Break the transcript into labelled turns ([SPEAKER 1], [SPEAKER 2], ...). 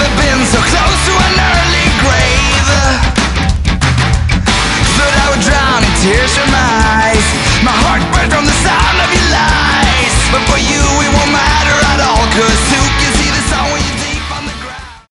[SPEAKER 1] never been so close to an early grave. Thought I would drown in tears from my eyes.